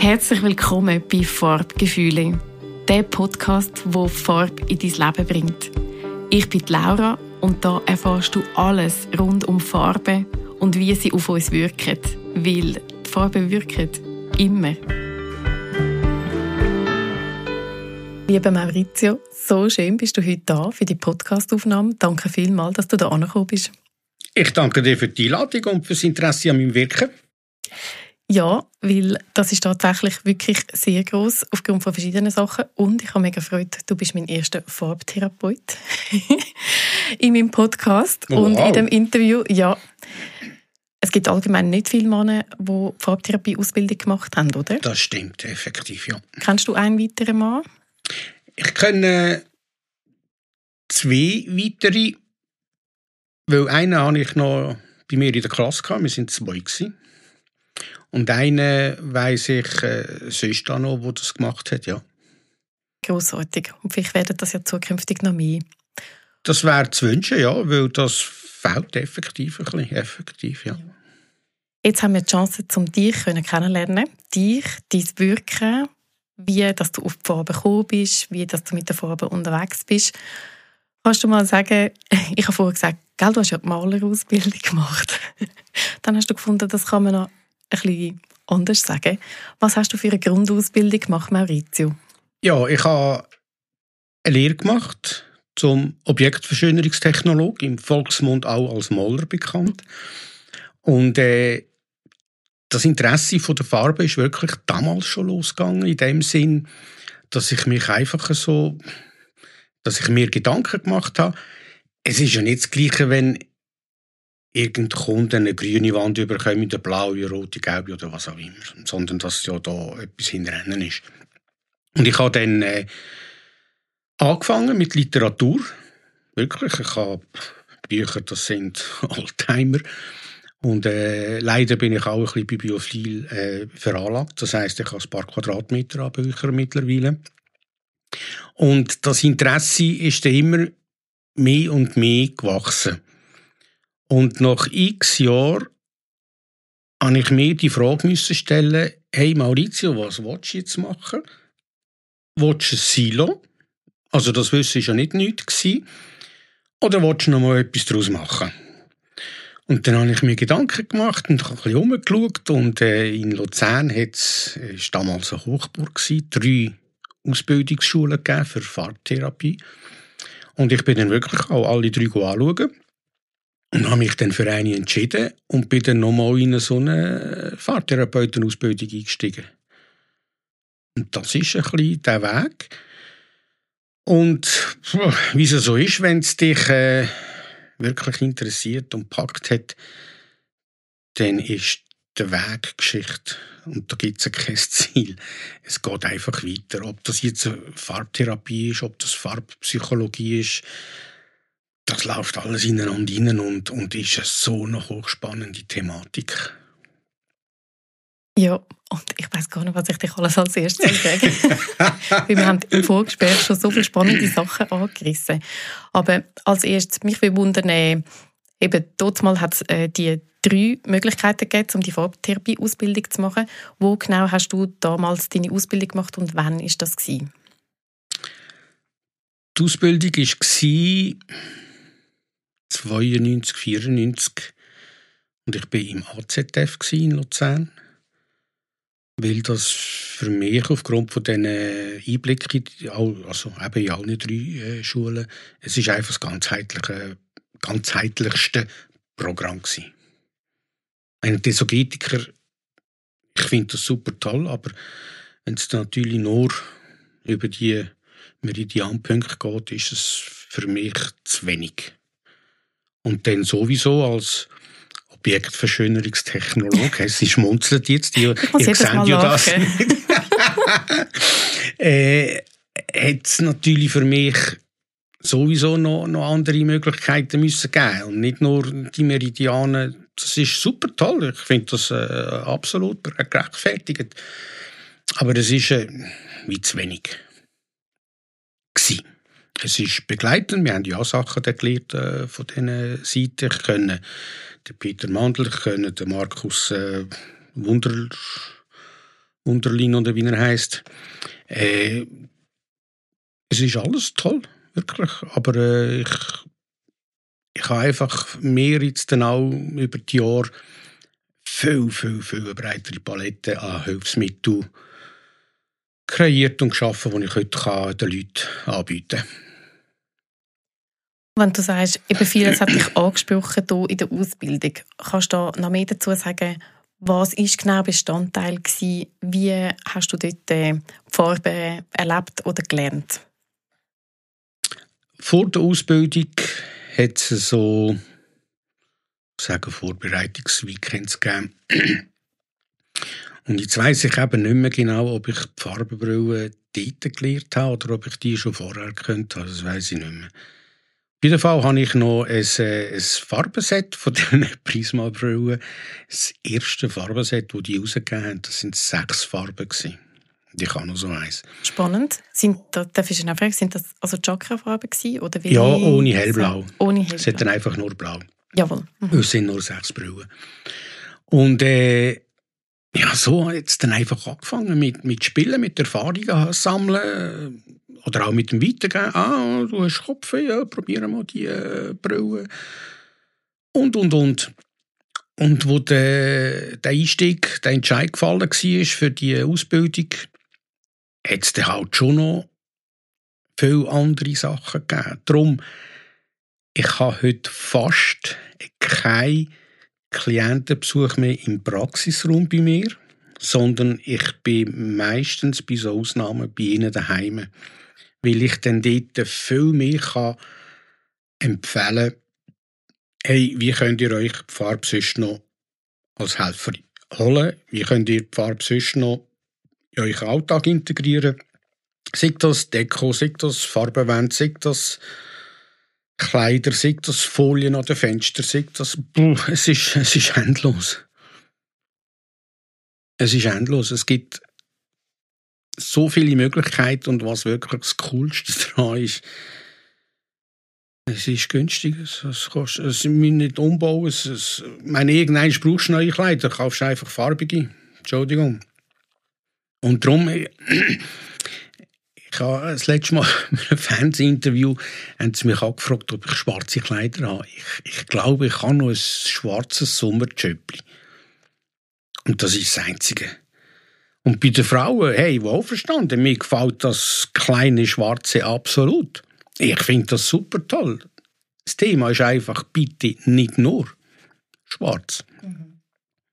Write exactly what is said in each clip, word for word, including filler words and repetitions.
Herzlich willkommen bei Farbgefühle, der Podcast, der Farbe in dein Leben bringt. Ich bin Laura und da erfährst du alles rund um Farbe und wie sie auf uns wirken, weil die Farbe wirkt immer. Lieber Maurizio, so schön bist du heute da für die Podcastaufnahme. Danke vielmals, dass du da angekommen bist. Ich danke dir für die Einladung und für das Interesse an meinem Wirken. Ja, weil das ist tatsächlich wirklich sehr gross aufgrund von verschiedenen Sachen. Und ich habe mega gefreut, du bist mein erster Farbtherapeut in meinem Podcast. Oh, und wow. in dem Interview, ja, es gibt allgemein nicht viele Männer, die Farbtherapie-Ausbildung gemacht haben, oder? Das stimmt, effektiv, ja. Kennst du einen weiteren Mann? Ich kenne zwei weitere, weil einen habe ich noch bei mir in der Klasse gehabt, wir waren zwei gewesen. Und einen weiss ich äh, sonst auch noch, der das gemacht hat, ja. Grossartig. Und vielleicht werden das ja zukünftig noch mehr. Das wäre zu wünschen, ja, weil das fehlt effektiv ein bisschen, effektiv, ja. Jetzt haben wir die Chance, um dich kennenzulernen. Dich, dein Wirken, wie dass du auf die Farbe gekommen bist, wie dass du mit der Farbe unterwegs bist. Kannst du mal sagen, ich habe vorher gesagt, gell, du hast ja die Malerausbildung gemacht. Dann hast du gefunden, das kann man noch ein bisschen anders sagen. Was hast du für eine Grundausbildung gemacht, Maurizio? Ja, ich habe eine Lehre gemacht zum Objektverschönerungstechnolog, im Volksmund auch als Maler bekannt. Und äh, das Interesse von der Farbe ist wirklich damals schon losgegangen, in dem Sinn, dass ich mich einfach so, dass ich mir Gedanken gemacht habe. Es ist ja nicht das Gleiche, wenn irgendein Kunde eine grüne Wand überkommt, eine blaue, rote, gelbe oder was auch immer, sondern dass ja da etwas hinterrennen ist. Und ich habe dann äh, angefangen mit Literatur. Wirklich, ich habe Bücher, das sind Oldtimer. Und äh, leider bin ich auch ein bisschen bibliophil äh, veranlagt. Das heisst, ich habe ein paar Quadratmeter an Büchern mittlerweile. Und das Interesse ist dann immer mehr und mehr gewachsen. Und nach x Jahren musste ich mir die Frage stellen, hey Maurizio, was willst du jetzt machen? Willst du ein Silo? Also das Wissen war ja nicht nichts. Oder willst du noch mal etwas daraus machen? Und dann habe ich mir Gedanken gemacht und habe ein bisschen rumgeschaut. Und äh, in Luzern hat es, äh, damals eine Hochburg gewesen, drei Ausbildungsschulen gegeben für Farbtherapie. Und ich bin dann wirklich auch alle drei anschauen. Und habe mich dann für eine entschieden und bin dann nochmal in so eine Fahrtherapeutenausbildung eingestiegen. Und das ist ein bisschen der Weg. Und wie es so ist, wenn es dich äh, wirklich interessiert und packt hat, dann ist der Weg Geschichte. Und da gibt es kein Ziel. Es geht einfach weiter. Ob das jetzt Farbtherapie ist, ob das Farbpsychologie ist, das läuft alles ineinander rein und, und ist eine so eine hochspannende Thematik. Ja, und ich weiss gar nicht, was ich dich alles als erstes sage. Weil wir haben im Vorgespräch schon so viele spannende Sachen angerissen. Aber als erstes, mich würde wundern, äh, eben dort mal hat es äh, die drei Möglichkeiten gegeben, um die Farbtherapie-Ausbildung zu machen. Wo genau hast du damals deine Ausbildung gemacht und wann war das gewesen? Die Ausbildung war zweiundneunzig, vierundneunzig und ich war im A Z F in Luzern, weil das für mich aufgrund von diesen Einblicken, also eben in allen drei Schulen, es ist einfach das ganzheitliche, ganzheitlichste Programm gewesen. Ein Desogetiker, ich finde das super toll, aber wenn es natürlich nur über die Meridianpunkte geht, ist es für mich zu wenig. Und dann sowieso als Objektverschönerungstechnologe, sie schmunzelt jetzt, ihr, ihr seht ja das nicht, äh, hat es natürlich für mich sowieso noch, noch andere Möglichkeiten müssen geben und nicht nur die Meridianen. Das ist super toll, ich finde das äh, absolut gerechtfertigt. Aber es ist äh, wie zu wenig gewesen. Es ist begleitend, wir haben ja auch Sachen gelernt äh, von diesen Seiten. Ich kenne den Peter Mandl, ich kenne den Markus äh, Wunder, Unterlin oder wie er heisst. Äh, es ist alles toll, wirklich. Aber äh, ich, ich habe einfach mehr jetzt dann auch über die Jahre viel, viel, viel breitere Palette an Hilfsmitteln kreiert und geschaffen, die ich heute den Leuten anbieten kann. Wenn du sagst, eben vieles hat dich angesprochen hier in der Ausbildung, kannst du da noch mehr dazu sagen, was ist genau Bestandteil gewesen? Wie hast du dort die Farbe erlebt oder gelernt? Vor der Ausbildung hat es so, ich sage, Vorbereitungsweekends gegeben. Und jetzt weiss ich eben nicht mehr genau, ob ich die Farbenbrille dort gelernt habe oder ob ich die schon vorher könnte. Das weiss ich nicht mehr. Auf jeden Fall habe ich noch ein, äh, ein Farbenset von diesen Prisma-Brillen. Das erste Farbenset, das die rausgegeben haben, das waren sechs Farben gewesen. Ich habe noch so eins. Spannend. Sind das, darf ich fragen, sind das also Chakrafarben gewesen? Oder wie? Ja, ohne hellblau. Ohne hellblau. Es hat dann einfach nur blau. Jawohl. Mhm. Es sind nur sechs Brillen. Und äh, ja, so hat es dann einfach angefangen mit, mit Spielen, mit Erfahrungen sammeln oder auch mit dem Weitergeben. Ah, du hast Kopfweh, ja, probieren mal die äh, Brille. Und, und, und. Und wo der, der Einstieg, der Entscheid gefallen war für die Ausbildung, hat es dann halt schon noch viele andere Sachen gegeben. Darum, ich habe heute fast keinen Klientenbesuch mehr im Praxisraum bei mir, sondern ich bin meistens bei so Ausnahmen bei ihnen daheim, weil ich dann dort viel mehr kann empfehlen kann, hey, wie könnt ihr euch die Farbe sonst noch als Helfer holen? Wie könnt ihr die Farbe sonst noch in euren Alltag integrieren? Sei das Deko, sei das Farbenwände, sei das Kleider, sei das Folien an den Fenstern, sei das... Es ist, es ist endlos. Es ist endlos. Es gibt so viele Möglichkeiten und was wirklich das Coolste daran ist, es ist günstig, es, es kostet, es müssen nicht umbauen. Es, es, meine, irgendwann brauchst du neue Kleider, kaufst du einfach farbige. Entschuldigung. Und darum, ich, ich habe das letzte Mal in einem Fernsehinterview haben sie mich angefragt, ob ich schwarze Kleider habe. Ich, ich glaube, ich habe noch ein schwarzes Sommertschöppli. Und das ist das Einzige. Und bei den Frauen, hey, wohlverstanden, mir gefällt das kleine Schwarze absolut. Ich finde das super toll. Das Thema ist einfach bitte nicht nur schwarz. Mhm.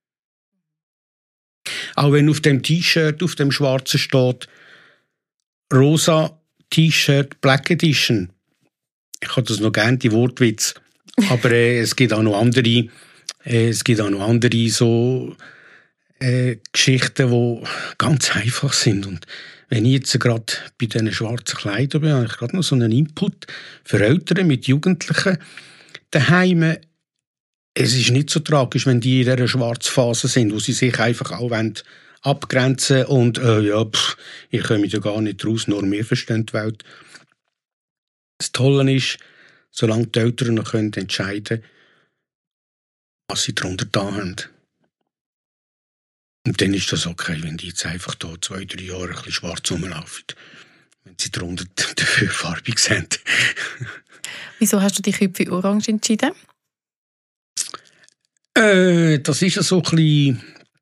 Auch wenn auf dem T-Shirt, auf dem Schwarzen steht, rosa T-Shirt, Black Edition. Ich habe das noch gerne, die Wortwitz. Aber äh, es gibt auch noch andere, äh, es gibt auch noch andere so äh, Geschichten, die ganz einfach sind. Und wenn ich jetzt gerade bei diesen schwarzen Kleidern bin, habe ich gerade noch so einen Input für Eltern mit Jugendlichen daheim. Es ist nicht so tragisch, wenn die in dieser schwarzen Phase sind, wo sie sich einfach auch abgrenzen und äh, ja, pff, ich komme da gar nicht raus, nur wir verstehen die Welt. Das Tolle ist, solange die Eltern noch können entscheiden können, was sie darunter da haben. Und dann ist das okay, wenn die jetzt einfach da zwei, drei Jahre ein bisschen schwarz rumlaufen. Wenn sie darunter dafür farbig sind. Wieso hast du dich heute für Orange entschieden? Äh, das ist ja so ein bisschen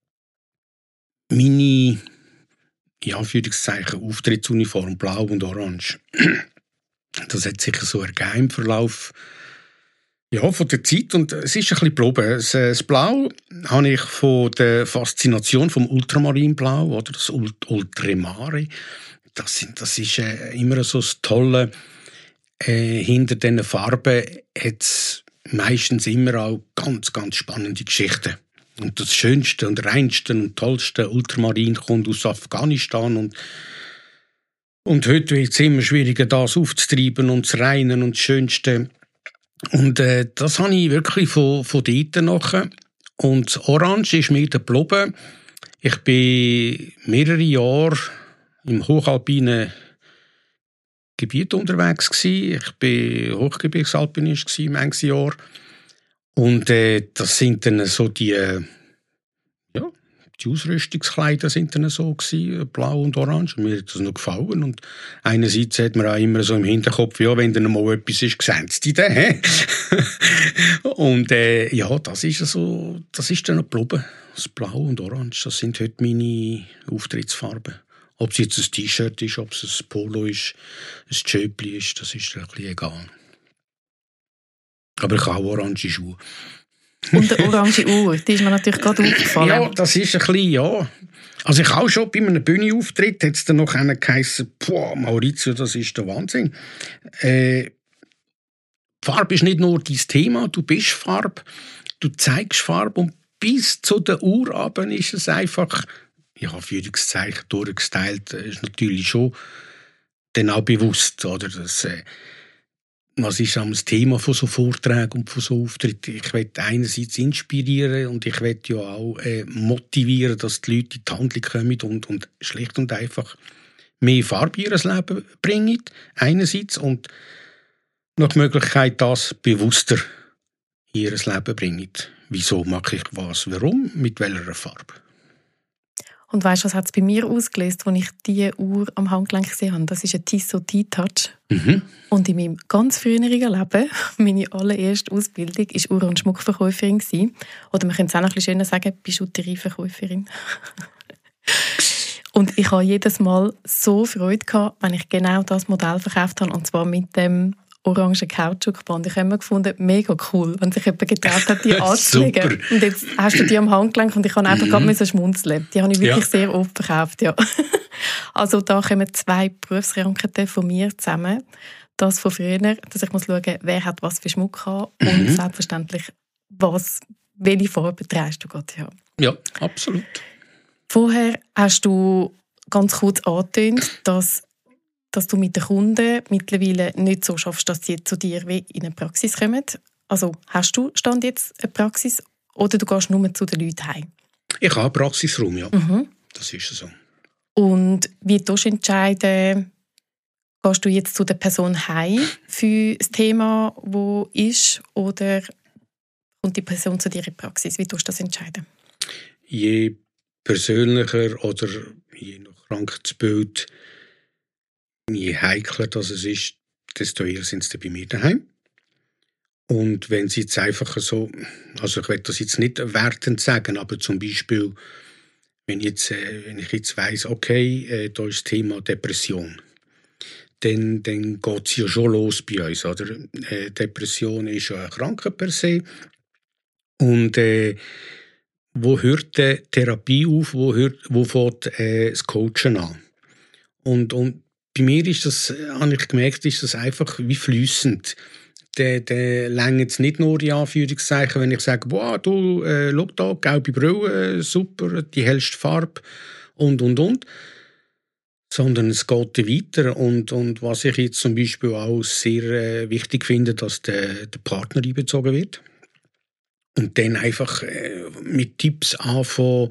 meine, in Anführungszeichen, Auftrittsuniform, blau und orange. Das hat sich so ergeben im Verlauf ja, von der Zeit und es ist ein bisschen Probe. Das, das Blau habe ich von der Faszination vom Ultramarinblau oder das Ultramare. Das, sind, das ist äh, immer so das Tolle. Äh, hinter diesen Farben hat es meistens immer auch ganz, ganz spannende Geschichten. Und das Schönste und Reinste und Tollste Ultramarin kommt aus Afghanistan und Und heute wird es immer schwieriger, das aufzutreiben und zu reinen und das Schönste. Und äh, das habe ich wirklich von, von dort nachher. Und das Orange ist mir geblieben. Ich bin mehrere Jahre im hochalpinen Gebiet unterwegs gewesen. Ich bin Hochgebirgsalpinist gewesen, manches Jahr. Und äh, das sind dann so die, äh, ja, die Ausrüstungskleider sind dann so gewesen, blau und orange. Und mir hat das noch gefallen. Und einerseits hat man auch immer so im Hinterkopf, ja, wenn dann mal etwas ist, sehen sie dann. Und äh, ja, das ist so, das ist dann geblieben. Das Blau und Orange, das sind heute meine Auftrittsfarben. Ob es jetzt ein T-Shirt ist, ob es ein Polo ist, ein Schöpli ist, das ist ein bisschen egal. Aber ich habe auch orange Schuhe. Und eine orange Uhr, die ist mir natürlich gerade aufgefallen. Ja, das ist ein bisschen, ja. Also ich auch schon bei einem Bühnenauftritt, hat es dann noch einer geheißen, boah, Maurizio, das ist der Wahnsinn. Äh, Farbe ist nicht nur dein Thema, du bist Farbe, du zeigst Farbe und bis zu der Uhr runter ist es einfach, ja, Führungszeichen durchgestylt, ist natürlich schon dann auch bewusst, oder, dass, äh, was ist das Thema von so Vorträgen und von so Auftritten? Ich will einerseits inspirieren und ich will ja auch äh, motivieren, dass die Leute in die Handlung kommen und, und schlicht und einfach mehr Farbe in ihr Leben bringen, einerseits, und nach Möglichkeit das bewusster in ihr Leben bringen. Wieso mache ich was? Warum? Mit welcher Farbe? Und weißt du, was hat es bei mir ausgelöst, als ich diese Uhr am Handgelenk gesehen habe? Das ist ein Tissot T-Touch. Mhm. Und in meinem ganz früheren Leben, meine allererste Ausbildung, war Uhr- und Schmuckverkäuferin. Oder man könnte es auch noch ein bisschen schöner sagen, Bijouterieverkäuferin. Und ich hatte jedes Mal so Freude gehabt, wenn ich genau das Modell verkauft habe, und zwar mit dem orangen Kautschukband. Ich habe immer gefunden, mega cool, wenn sich jemand getraut hat, die anzulegen. Und jetzt hast du die am Handgelenk und ich kann einfach mhm. gerade schmunzeln. Die habe ich wirklich ja. sehr oft verkauft, ja. Also da kommen zwei Berufskrankheiten von mir zusammen. Das von früher, dass ich muss schauen, wer hat was für Schmuck gehabt mhm. und selbstverständlich, was, welche Farbe trägst du gerade. Ja. ja, absolut. Vorher hast du ganz kurz angetönt, dass dass du mit den Kunden mittlerweile nicht so schaffst, dass sie zu dir wie in eine Praxis kommen. Also hast du Stand jetzt eine Praxis oder du gehst nur zu den Leuten heim? Ich habe einen Praxisraum, ja. Mhm. Das ist so. Und wie tust du entscheiden, gehst du jetzt zu der Person heim für das Thema, das ist, oder kommt die Person zu dir in die Praxis? Wie tust du das entscheiden? Je persönlicher oder je nach Krankheitsbild, je heikler das es ist, desto eher sind sie bei mir daheim. Und wenn sie jetzt einfach so, also ich will das jetzt nicht wertend sagen, aber zum Beispiel, wenn, jetzt, äh, wenn ich jetzt weiss, okay, äh, da ist das Thema Depression, dann, dann geht es ja schon los bei uns. Oder? Äh, Depression ist ja eine Krankheit per se. Und äh, wo hört die Therapie auf, wo, hört, wo fängt äh, das Coachen an? Und, und bei mir ist das, habe ich gemerkt, ist das einfach wie fließend. Der, der längert es nicht nur in Anführungszeichen, wenn ich sage, boah, du, äh, schau da, gelbe Brille, super, die hellste Farbe und, und, und. Sondern es geht weiter. Und, und was ich jetzt zum Beispiel auch sehr äh, wichtig finde, dass der, der Partner einbezogen wird. Und dann einfach äh, mit Tipps anfangen,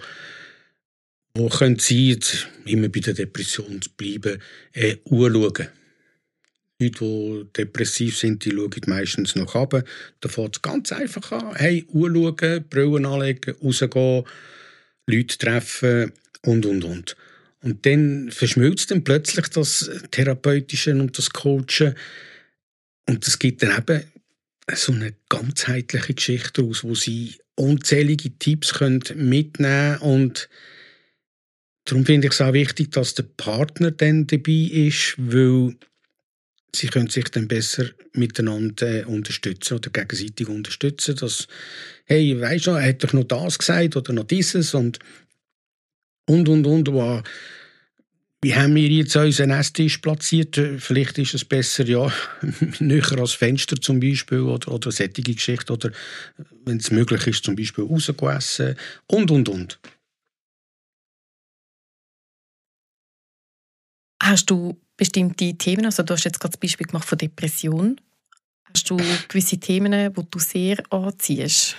wo können Sie jetzt immer bei der Depression bleiben, äh, anschauen. Leute, die depressiv sind, die schauen meistens nach runter. Da fängt es ganz einfach an. Hey, anschauen, Brillen anlegen, rausgehen, Leute treffen und, und, und. Und dann verschmilzt dann plötzlich das Therapeutische und das Coachen. Und es gibt dann eben so eine ganzheitliche Geschichte daraus, wo Sie unzählige Tipps können mitnehmen können. Und darum finde ich es auch wichtig, dass der Partner dann dabei ist, weil sie können sich dann besser miteinander äh, unterstützen oder gegenseitig unterstützen, dass, hey, weisst du, er hat doch noch das gesagt oder noch dieses und und und und, wow. Wie haben wir jetzt unseren Esstisch platziert? Vielleicht ist es besser, ja, näher als Fenster zum Beispiel oder, oder solche Geschichte oder wenn es möglich ist, zum Beispiel rausgehen essen und und und. Hast du bestimmte Themen, also du hast jetzt gerade das Beispiel gemacht von Depression, hast du gewisse Themen, die du sehr anziehst?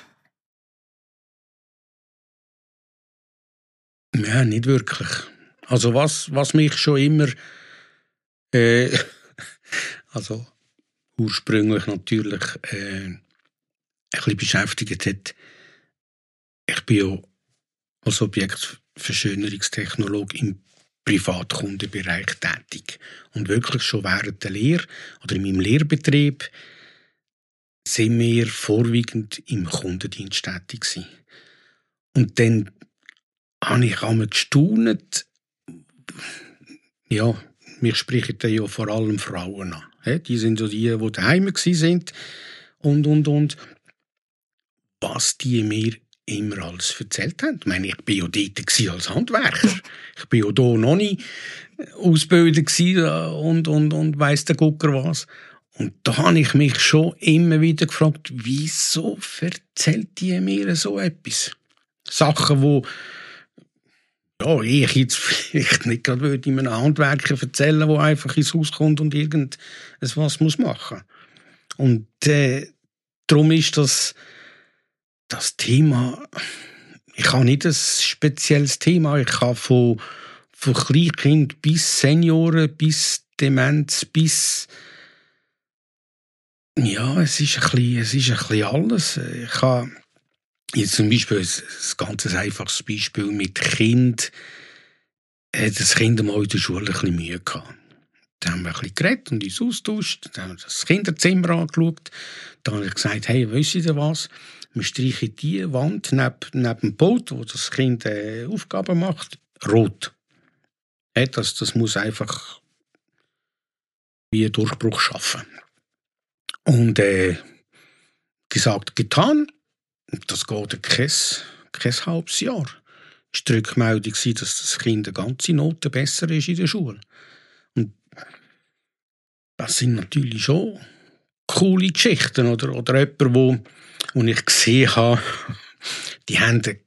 Ja, nicht wirklich. Also was, was mich schon immer äh, also ursprünglich natürlich äh, ein bisschen beschäftigt hat, ich bin ja als Objektverschönerungstechnologe im Privatkundenbereich tätig. Und wirklich schon während der Lehre oder in meinem Lehrbetrieb sind wir vorwiegend im Kundendienst tätig gewesen. Und dann habe ich einmal gestaunt, ja, mich sprechen da ja vor allem Frauen an. Die sind so die, die daheim waren und, und, und. Was die mir immer alles erzählt haben. Ich meine, ich war ja dort als Handwerker. Ich war ja da noch nicht Ausbilder und, und, und weiss der Gucker was. Und da habe ich mich schon immer wieder gefragt, wieso erzählt die mir so etwas? Sachen, die ja, ich jetzt vielleicht nicht gerade würde einem Handwerker erzählen, der einfach ins Haus kommt und irgendwas muss machen. Und äh, darum ist das, das Thema, ich habe nicht ein spezielles Thema, ich habe von, von Kleinkind bis Senioren, bis Demenz, bis ja, es ist ein bisschen, es ist ein bisschen alles. Ich habe jetzt zum Beispiel ein, ein ganz einfaches Beispiel mit Kind. Das Kind mal in der Schule ein bisschen Mühe gehabt. Dann haben wir ein bisschen geredet und uns austauscht. Dann haben wir das Kinderzimmer angeschaut. Dann habe ich gesagt, hey, wisst ihr was? Wir streichen die Wand neben, neben dem Boot, wo das Kind äh, Aufgaben macht, rot. Ja, das, das muss einfach wie ein Durchbruch schaffen. Und äh, gesagt, getan. Das geht kein, kein halbes Jahr. Es war die Rückmeldung, dass das Kind eine ganze Note besser ist in der Schule. Und das sind natürlich schon coole Geschichten. Oder, oder jemand, wo, wo ich gesehen habe, die haben eine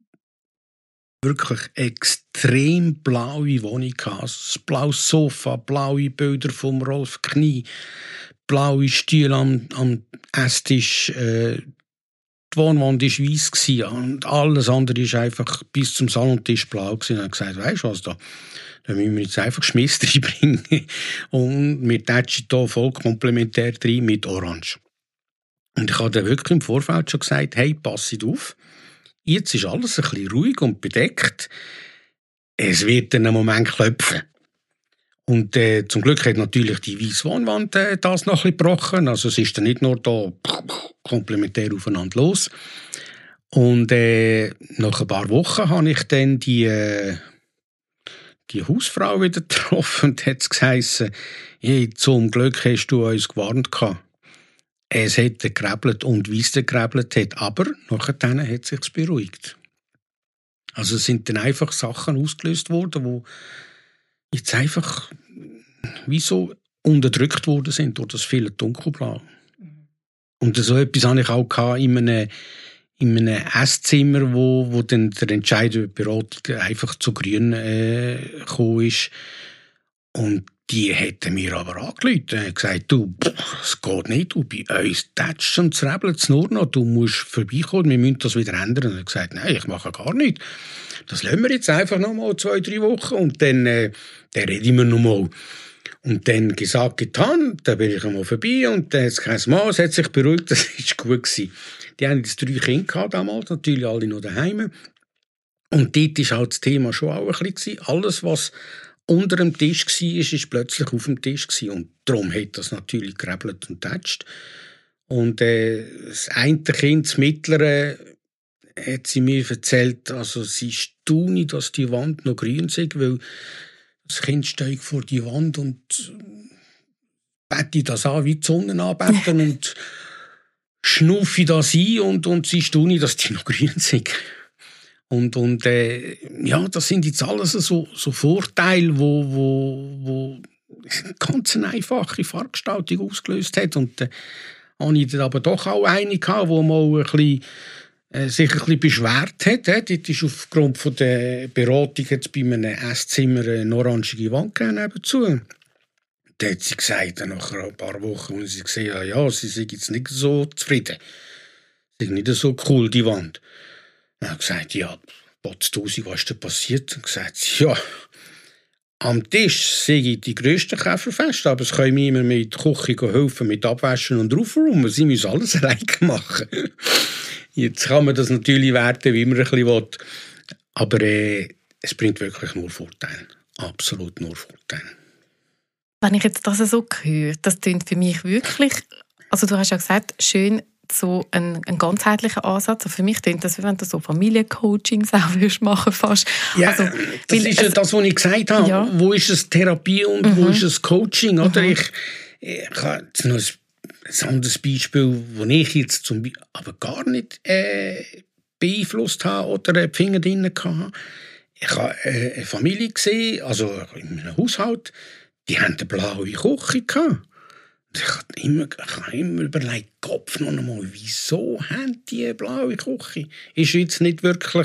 wirklich extrem blaue Wohnung gehabt. Also ein blaues Sofa, blaue Bilder vom Rolf Knie, blaue Stühle am, am Esstisch, äh, die Wohnwand war weiss und alles andere war einfach bis zum Salontisch blau. Und ich habe gesagt, weisst du was, da, da müssen wir jetzt einfach Schmiss reinbringen. Und wir tätschen hier voll komplementär rein mit Orange. Und ich habe dann wirklich im Vorfeld schon gesagt, hey, passt auf, jetzt ist alles ein bisschen ruhig und bedeckt. Es wird dann einen Moment klopfen. Und äh, zum Glück hat natürlich die weisse Wohnwand äh, das noch ein bisschen gebrochen. Also es ist dann nicht nur da komplementär aufeinander los. Und äh, nach ein paar Wochen habe ich dann die, äh, die Hausfrau wieder getroffen und hat geheissen, hey, zum Glück hast du uns gewarnt gehabt. Es hätte gekrabbelt und wie es gekrabbelt hat, aber nachher hat es sich beruhigt. Also es sind dann einfach Sachen ausgelöst worden, die jetzt einfach wie so unterdrückt worden sind durch das viele Dunkelblau. Und so etwas hatte ich auch in einem, in einem Esszimmer, wo, wo dann der Entscheid über die Beratung einfach zu grün äh, gekommen ist. Und die hätten mir aber angerufen und gesagt, du, es geht nicht, du, bei uns tätscht und zräbelt nur noch, du musst vorbeikommen, wir müssen das wieder ändern. Und ich gesagt, nein, ich mache gar nichts. Das lassen wir jetzt einfach noch mal zwei, drei Wochen und dann, äh, dann reden wir noch mal. Und dann gesagt, getan, dann bin ich einmal vorbei und dann hat es geheißen, es hat sich beruhigt, das war gut gewesen. Die haben jetzt drei Kinder gehabt damals, natürlich alle noch daheim. Und dort war halt das Thema schon auch ein bisschen, alles was unter dem Tisch war, ist plötzlich auf dem Tisch gewesen. Und darum hat das natürlich gerebelt und tätscht. Und äh, das eine Kind, das mittlere, hat sie mir erzählt, also sie staune, dass die Wand noch grün ist, weil das Kind steigt vor die Wand und bete das an, wie die Sonne anbeten und schnuffe das ein und, und sie staune, dass die noch grün sind. Und, und äh, ja, das sind jetzt alles so, so Vorteile, wo, wo, wo eine ganz einfache Farbgestaltung ausgelöst hat. Und äh, habe ich dann aber doch auch eine gehabt, die mal ein bisschen, äh, sich ein bisschen beschwert hat. Äh. Dort ist aufgrund von der Beratung jetzt bei einem Esszimmer eine orangige Wand gegeben nebenzu. Da hat sie gesagt, nach ein paar Wochen, als sie gesehen hat, ja, sie sind jetzt nicht so zufrieden. Sie ist nicht so cool, die Wand. Dann habe ich gesagt, ja, Potztausend, was ist denn passiert? Und gesagt, ja, am Tisch sehe ich die grössten Käferfeste, aber es können mir immer mit der Küche helfen, mit Abwaschen und Aufräumen. Sie müssen alles alleine machen. Jetzt kann man das natürlich werten, wie man ein bisschen will. Aber äh, es bringt wirklich nur Vorteile. Absolut nur Vorteile. Wenn ich jetzt das so höre, das klingt für mich wirklich, also du hast ja gesagt, schön so ein, ein ganzheitlicher Ansatz. Also für mich klingt das, wie wenn du so Familiencoachings auch würdest machen fast. Ja, also, das ist ja es, das, was ich gesagt habe. Ja. Wo ist es Therapie und mhm. wo ist es Coaching? Oder? Mhm. Ich, ich habe jetzt noch ein, ein anderes Beispiel, das ich jetzt zum Beispiel aber gar nicht äh, beeinflusst habe oder die Finger drin hatte. Ich habe äh, eine Familie gesehen, also in einem Haushalt, die hatten eine blaue Küche gehabt. Ich habe immer, ich habe immer überlegt, Kopf noch einmal, wieso haben die eine blaue Küche? Ist jetzt nicht wirklich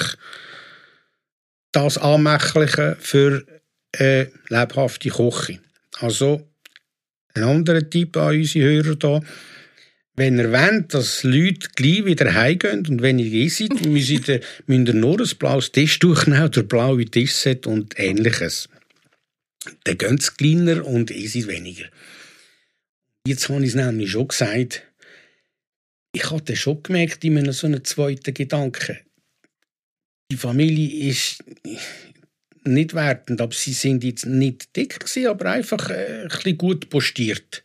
das Anmächliche für eine lebhafte Küche. Also, ein anderer Tipp an unsere Hörer hier. Wenn ihr wollt, dass Leute gleich wieder heimgehen und wenn ihr eh seid, müsst ihr nur ein blaues Tischtuch nehmen oder blaue Tischset und Ähnliches. Dann gehen sie kleiner und ihr seid weniger. Jetzt habe ich es nämlich schon gesagt, ich hatte schon gemerkt in einem so einem zweiten Gedanken. Die Familie ist nicht wertend, aber sie sind jetzt nicht dick gewesen, aber einfach ein bisschen gut postiert.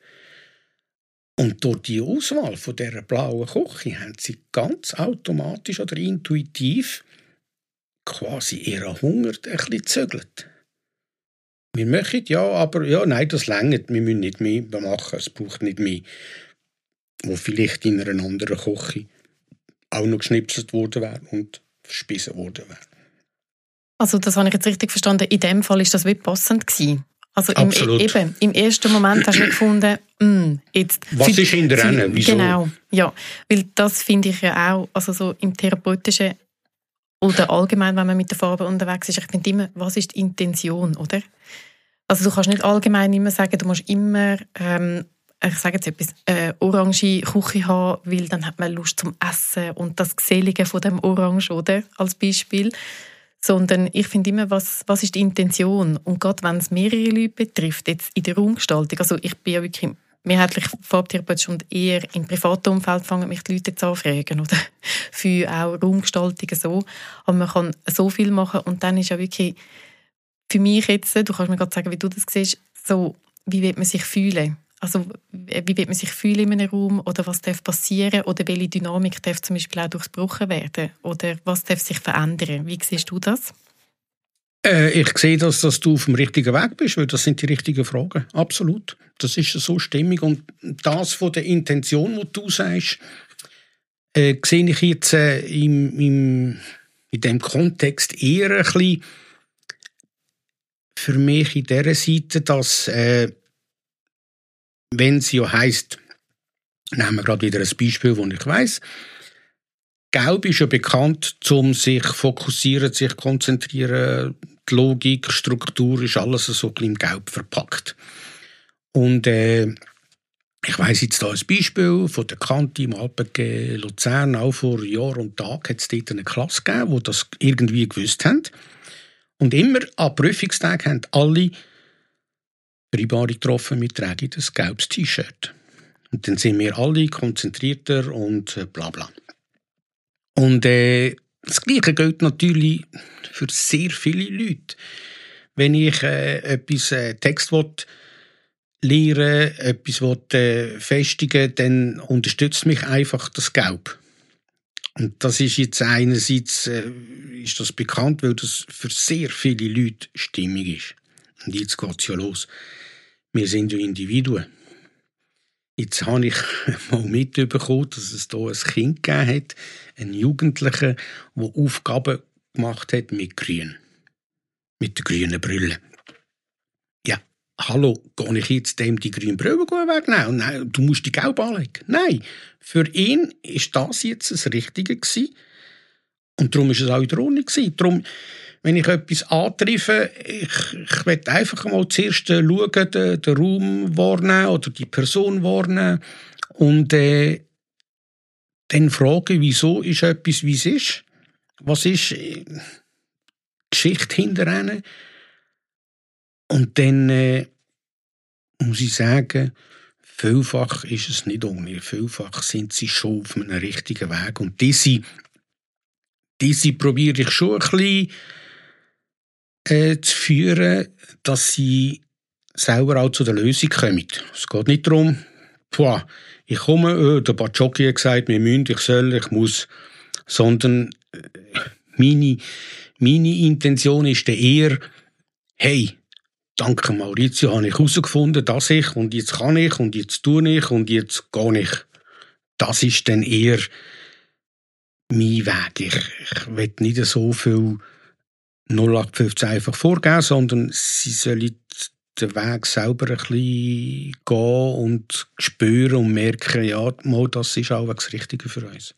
Und durch die Auswahl von dieser blauen Küche haben sie ganz automatisch oder intuitiv quasi ihren Hunger ein bisschen gezögert. Wir möchten ja, aber ja, nein, das reicht. Wir müssen nicht mehr machen. Es braucht nicht mehr, wo vielleicht in einer anderen Küche auch noch geschnipselt worden wäre und verspissen worden wäre. Also das habe ich jetzt richtig verstanden. In dem Fall ist das wie passend gewesen. Also im, Absolut. Eben, im ersten Moment hast du gefunden, mm, jetzt... Was für, ist in der Rennen? Wieso? Genau, ja. Weil das finde ich ja auch, also so im Therapeutischen oder allgemein, wenn man mit der Farbe unterwegs ist, ich finde immer, was ist die Intention, oder? Also du kannst nicht allgemein immer sagen, du musst immer, ähm, ich sage jetzt etwas, äh, orange Küche haben, weil dann hat man Lust zum Essen und das Gesellige von dem Orange, oder? Als Beispiel. Sondern ich finde immer, was, was ist die Intention? Und gerade wenn es mehrere Leute betrifft, jetzt in der Raumgestaltung, also ich bin ja wirklich mehrheitlich farbtherapeutisch und eher im privaten Umfeld fangen mich die Leute jetzt anfragen, oder? Für auch Raumgestaltungen so. Aber man kann so viel machen und dann ist ja wirklich für mich jetzt, du kannst mir gerade sagen, wie du das siehst, so, wie wird man sich fühlen? Also, wie wird man sich fühlen in einem Raum? Oder was darf passieren? Oder welche Dynamik darf zum Beispiel auch durchbrochen werden? Oder was darf sich verändern? Wie siehst du das? Äh, ich sehe, dass, dass du auf dem richtigen Weg bist, weil das sind die richtigen Fragen. Absolut. Das ist so stimmig. Und das von der Intention, die du sagst, äh, sehe ich jetzt äh, im, im, in diesem Kontext eher ein bisschen für mich in dieser Seite, dass äh, wenn es ja heisst, nehmen wir gerade wieder ein Beispiel, das ich weiss, Gelb ist ja bekannt, um sich zu fokussieren, sich zu konzentrieren, die Logik, Struktur ist alles so ein bisschen im Gelb verpackt. Und äh, ich weiss jetzt hier ein Beispiel von der Kante im Alpen Luzern, auch vor Jahr und Tag hat es dort eine Klasse gegeben, die das irgendwie gewusst haben. Und immer an Prüfungstagen haben alle Vereinbarung getroffen, wir tragen das gelbes T-Shirt. Und dann sind wir alle konzentrierter und äh, bla bla. Und äh, das Gleiche gilt natürlich für sehr viele Leute. Wenn ich äh, etwas äh, Text will, lernen, etwas will, äh, festigen, dann unterstützt mich einfach das Gelb. Und das ist jetzt einerseits äh, ist das bekannt, weil das für sehr viele Leute stimmig ist. Und jetzt geht es ja los. Wir sind ja Individuen. Jetzt habe ich mal mitbekommen, dass es hier ein Kind gegeben hat, einen Jugendlichen, der Aufgaben gemacht hat mit Grün. Mit der grünen Brille. Ja, hallo, gehe ich jetzt dem die grüne Brille wegnehmen? Nein, du musst die gelb anlegen. Nein, für ihn war das jetzt das Richtige gewesen. Und darum war es auch in der Ordnung gewesen. Darum, wenn ich etwas antreffe, ich, ich will einfach mal zuerst schauen, den, den Raum wahrnehmen oder die Person wahrnehmen und äh, dann fragen, wieso ist etwas, wie es ist. Was ist äh, die Geschichte hinterher? Und dann äh, muss ich sagen, vielfach ist es nicht ohne. Vielfach sind sie schon auf einem richtigen Weg. Und diese diese probiere ich schon ein bisschen äh, zu führen, dass sie selber auch zu der Lösung kommen. Es geht nicht darum, boah, ich komme, äh, der Bacciocchi hat gesagt, wir müssen, ich soll, ich muss, sondern äh, meine, meine Intention ist eher, hey, danke Maurizio, habe ich herausgefunden, dass ich, und jetzt kann ich, und jetzt tue ich, und jetzt gehe ich. Das ist dann eher mein Weg. Ich, ich will nicht so viel null acht fünfzehn einfach vorgeben, sondern sie sollen den Weg selber ein bisschen gehen und spüren und merken, ja, mal, das ist auch das Richtige für uns.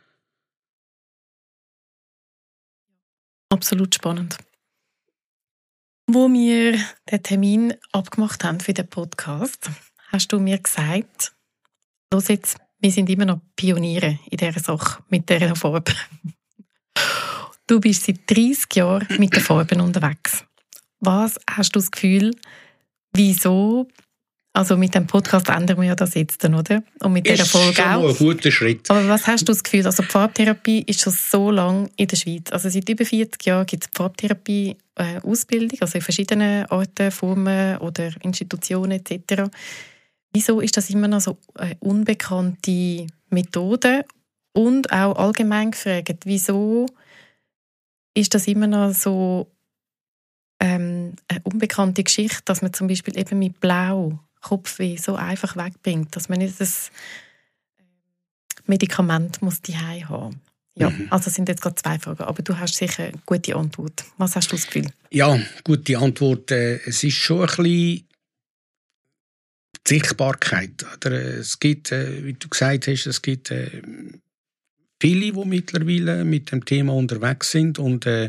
Absolut spannend. Wo wir den Termin abgemacht haben für den Podcast, hast du mir gesagt, los jetzt, wir sind immer noch Pioniere in dieser Sache mit dieser Farbe. Du bist seit dreissig Jahren mit den Farben unterwegs. Was hast du das Gefühl, wieso, also mit dem Podcast ändern wir ja das jetzt, oder? Und mit dieser Folge auch. Ist schon ein guter Schritt. Aber was hast du das Gefühl, also die Farbtherapie ist schon so lange in der Schweiz. Also seit über vierzig Jahren gibt es die Farbtherapie-Ausbildung, also in verschiedenen Arten, Formen oder Institutionen et cetera. Wieso ist das immer noch so eine unbekannte Methode? Und auch allgemein gefragt, wieso ist das immer noch so ähm, eine unbekannte Geschichte, dass man zum Beispiel eben mit Blau Kopfweh so einfach wegbringt, dass man nicht das Medikament muss die Hause haben. Ja, mhm. Also das sind jetzt gerade zwei Fragen, aber du hast sicher eine gute Antwort. Was hast du das Gefühl? Ja, gute Antwort. Es ist schon ein bisschen die Sichtbarkeit. Es gibt, wie du gesagt hast, es gibt viele, die mittlerweile mit dem Thema unterwegs sind und äh,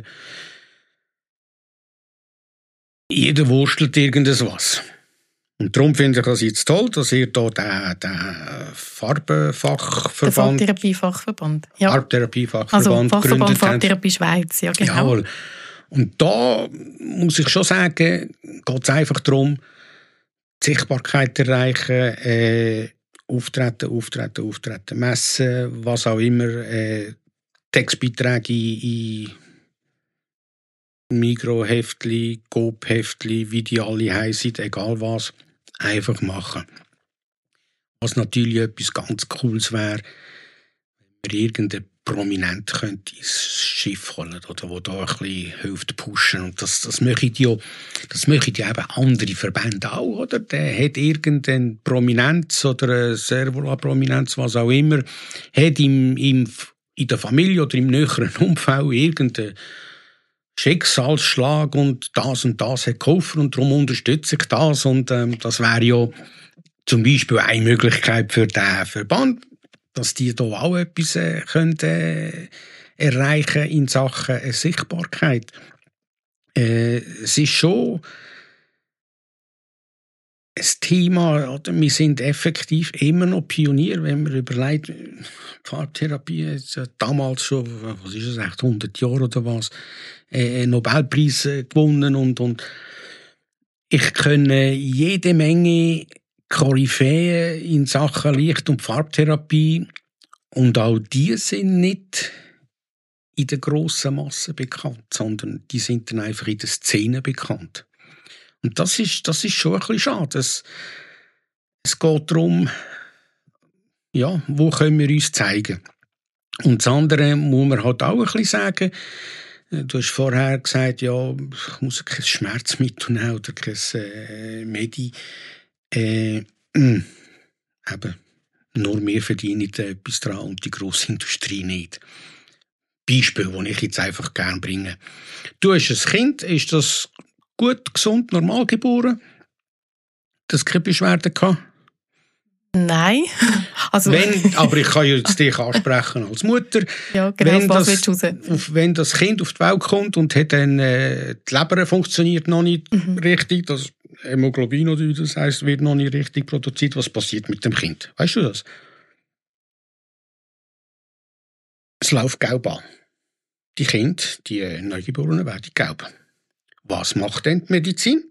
jeder wurstelt irgendetwas. Und darum finde ich das jetzt toll, dass ihr hier den, den Farbenfachverband... Der Farbtherapiefachverband. Ja. Farbtherapiefachverband also Fachverband Farbtherapie Schweiz, ja genau. Jawohl. Und da muss ich schon sagen, geht es einfach darum, die Sichtbarkeit erreichen, äh, auftreten, auftreten, auftreten, messen, was auch immer, äh, Textbeiträge in, in Migros-Heftli, Coop-Heftli, wie die alle heissen, egal was, einfach machen. Was natürlich etwas ganz Cooles wäre, wenn wir irgendeinen Prominent könnte ins Schiff holen oder wo da ein bisschen hilft pushen. Und das, das möchten ja, das möchten ja eben andere Verbände auch, oder? Der hat irgendeine Prominenz oder eine Servola-Prominenz, was auch immer, hat im, im, in der Familie oder im näheren Umfeld irgendeinen Schicksalsschlag und das und das hat geholfen und darum unterstütze ich das. Und ähm, das wäre ja zum Beispiel eine Möglichkeit für den Verband, dass die da auch etwas äh, können, äh, erreichen in Sachen äh, Sichtbarkeit. Äh, es ist schon ein Thema, oder? Wir sind effektiv immer noch Pionier, wenn man überlegt, Farbtherapie ist ja damals schon, was ist es, echt hundert Jahre oder was, äh, Nobelpreis äh, gewonnen und, und ich kenne jede Menge Koryphäen in Sachen Licht- und Farbtherapie und auch die sind nicht in der grossen Masse bekannt, sondern die sind dann einfach in der Szene bekannt. Und das ist, das ist schon ein bisschen schade. Es, es geht darum, ja, wo können wir uns zeigen. Und das andere muss man halt auch ein bisschen sagen, du hast vorher gesagt, ja, ich muss kein Schmerzmittel nehmen oder kein äh, Medi. Äh, mh, eben, nur wir verdienen da etwas dran und die grosse Industrie nicht. Beispiel, das ich jetzt einfach gerne bringe. Du hast ein Kind, ist das gut, gesund, normal geboren? Das keine Beschwerden gehabt? Nein. Also wenn, aber ich kann jetzt dich ansprechen als Mutter. Ja, genau, wenn, was das, auf, wenn das Kind auf die Welt kommt und hat dann, äh, die Leber funktioniert noch nicht mhm. richtig, das Hämoglobin, oder wie das heisst, wird noch nicht richtig produziert, was passiert mit dem Kind? Weißt du das? Es läuft gelb an. Die Kinder, die äh, Neugeborenen, werden gelb. Was macht denn die Medizin?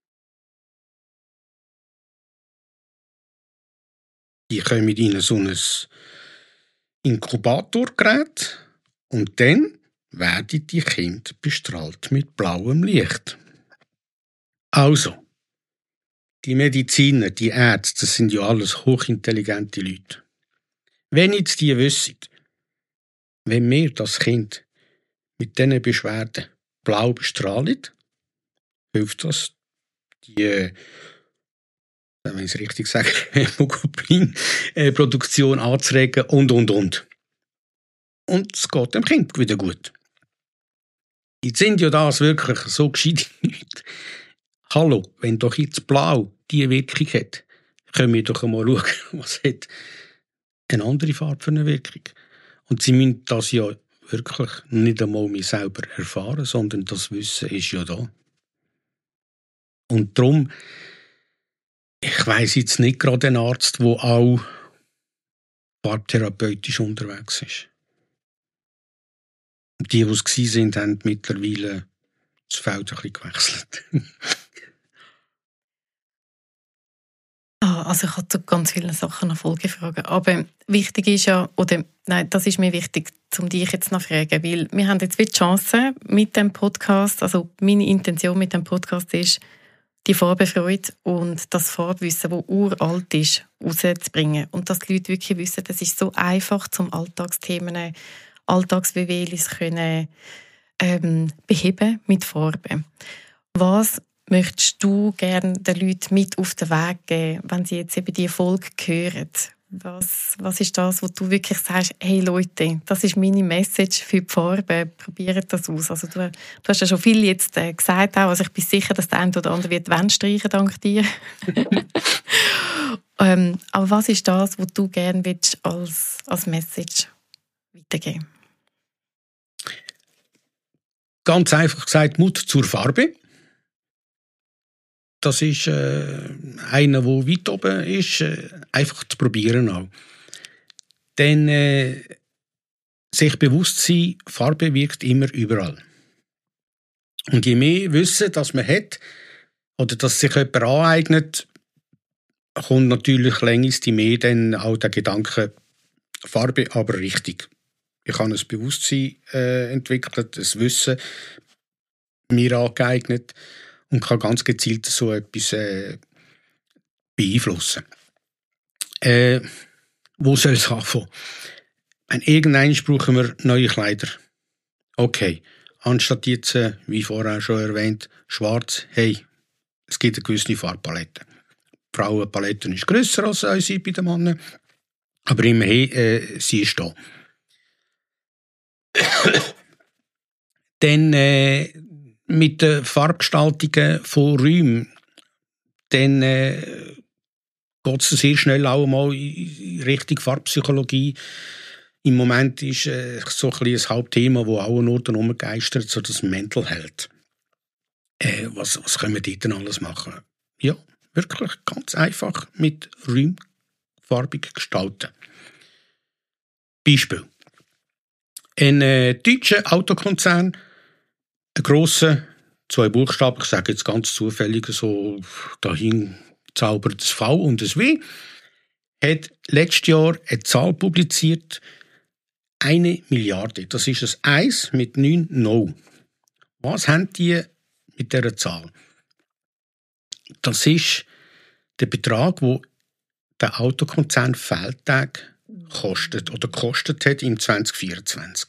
Die kommen in so ein Inkubatorgerät und dann werden die Kinder bestrahlt mit blauem Licht. Also, die Mediziner, die Ärzte, das sind ja alles hochintelligente Leute. Wenn jetzt die wissen, wenn wir das Kind mit diesen Beschwerden blau bestrahlen, hilft das, die, wenn ich es richtig sage, Hämoglobin-Produktion anzuregen und, und, und. Und es geht dem Kind wieder gut. Jetzt sind ja das wirklich so gescheite Leute. Hallo, wenn doch jetzt blau diese Wirkung hat, können wir doch einmal schauen, was hat eine andere Farbe für eine Wirkung. Und sie müssen das ja wirklich nicht einmal mehr selber erfahren, sondern das Wissen ist ja da. Und darum, ich weiss jetzt nicht gerade einen Arzt, der auch farbtherapeutisch unterwegs ist. Die, die es waren, haben mittlerweile das Feld ein bisschen gewechselt. Ah, also ich habe zu ganz vielen Sachen noch Folgefragen. Aber wichtig ist ja, oder nein, das ist mir wichtig, um dich jetzt noch zu fragen, weil wir haben jetzt wieder die Chance mit dem Podcast, also meine Intention mit dem Podcast ist, die Farbefreude und das Farbwissen, das uralt ist, rauszubringen. Und dass die Leute wirklich wissen, das ist so einfach, zum Alltagsthemen, Alltagswehwehlis können ähm, beheben mit Farbe. Was möchtest du gerne den Leuten mit auf den Weg geben, wenn sie jetzt eben diese Folge hören? Was, was ist das, wo du wirklich sagst, hey Leute, das ist meine Message für die Farbe, probiert das aus. Also du, du hast ja schon viel jetzt äh, gesagt, auch. Also ich bin sicher, dass der eine oder andere wird die Wände streichen, dank dir. ähm, aber was ist das, was du gerne willst als, als Message weitergeben? Ganz einfach gesagt, Mut zur Farbe. Das ist äh, einer, der weit oben ist, äh, einfach zu probieren auch. Dann äh, sich bewusst sein, Farbe wirkt immer überall. Und je mehr Wissen, das man hat, oder dass sich jemand aneignet, kommt natürlich längst die mehr dann auch der Gedanke, Farbe aber richtig. Ich habe ein Bewusstsein äh, entwickelt, ein Wissen mir angeeignet und kann ganz gezielt so etwas äh, beeinflussen. Äh, wo soll es anfangen? Wenn irgendwann brauchen wir neue Kleider. Okay, anstatt jetzt, äh, wie vorher schon erwähnt, schwarz, hey, es gibt eine gewisse Farbpalette. Die Frauenpalette ist grösser als unsere bei den Männern, aber immerhin, äh, sie ist da. Dann äh, mit den Farbgestaltungen von Räumen, dann äh, geht es sehr schnell auch mal in Richtung Farbpsychologie. Im Moment ist äh, so ein, ein Hauptthema, das auch noch herumgeistert, so das Mental Health. Äh, was, was können wir dort denn alles machen? Ja, wirklich ganz einfach mit Räumen farbig gestalten. Beispiel. Ein äh, deutscher Autokonzern, ein grosser, zwei Buchstaben, ich sage jetzt ganz zufällig so, dahin zaubert das V und das W, hat letztes Jahr eine Zahl publiziert, eine Milliarde. Das ist ein Eins mit neun No. Was haben die mit dieser Zahl? Das ist der Betrag, den der Autokonzern Feldtag kostet oder gekostet hat im zwanzig vierundzwanzig.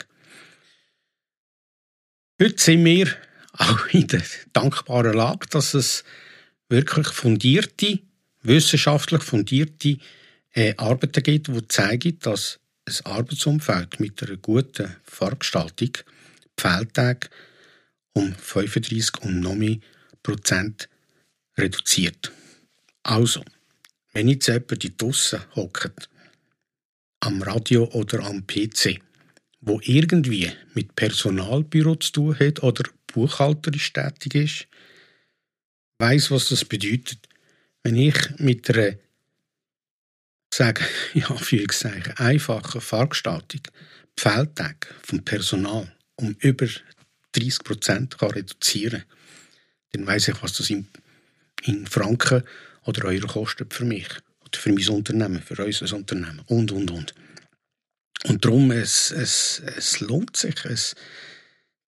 Heute sind wir auch in der dankbaren Lage, dass es wirklich fundierte, wissenschaftlich fundierte äh, Arbeiten gibt, die zeigen, dass ein Arbeitsumfeld mit einer guten Farbgestaltung die Fehltage um fünfunddreissig und noch mehr Prozent reduziert. Also, wenn jetzt jemand in draussen hockt, am Radio oder am P C, wo irgendwie mit Personalbüro zu tun hat oder buchhalterisch tätig ist, weiss, was das bedeutet, wenn ich mit einer, sage, ja, Anführungszeichen, einfachen Farbgestaltung die Fehltage vom Personal um über dreißig Prozent kann reduzieren kann, dann weiss ich, was das in, in Franken oder Euro kostet für mich oder für mein Unternehmen, für unser Unternehmen und, und, und. Und darum, es, es, es lohnt sich. Es,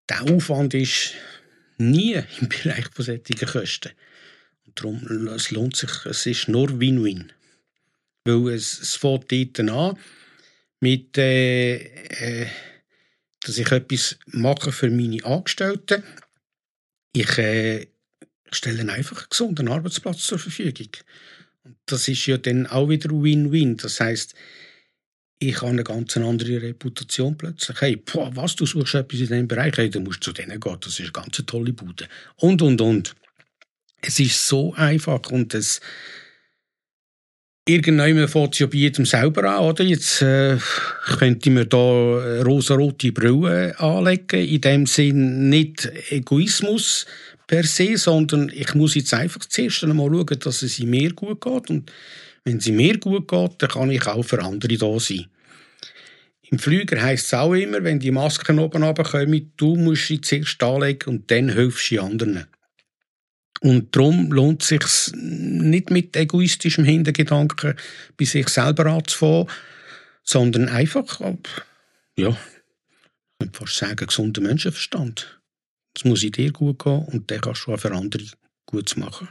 der Aufwand ist nie im Bereich von solchen Kosten. Und darum, es lohnt sich, es ist nur Win-Win. Weil es, es fängt dort an, mit, äh, äh, dass ich etwas mache für meine Angestellten. Ich äh, stelle einfach einen gesunden Arbeitsplatz zur Verfügung. Und das ist ja dann auch wieder Win-Win. Das heisst, ich habe eine ganz andere Reputation plötzlich. Hey, boah, was, du suchst etwas in diesem Bereich? Hey, dann musst du zu denen gehen. Das ist eine ganz tolle Bude. Und, und, und. Es ist so einfach und es irgendwann fängt es ja bei jedem selber an, oder? Jetzt äh, könnte man da rosa-rote Brille anlegen, in dem Sinn nicht Egoismus per se, sondern ich muss jetzt einfach zuerst einmal schauen, dass es mir gut geht und wenn es mir gut geht, dann kann ich auch für andere da sein. Im Flüger heisst es auch immer, wenn die Masken oben runterkommen, du musst sie zuerst anlegen und dann hilfst du anderen. Und darum lohnt es sich nicht mit egoistischem Hintergedanken bei sich selber anzufangen, sondern einfach, ja, ich würde fast sagen, gesunder Menschenverstand. Es muss in dir gut gehen und dann kannst du auch für andere gut machen.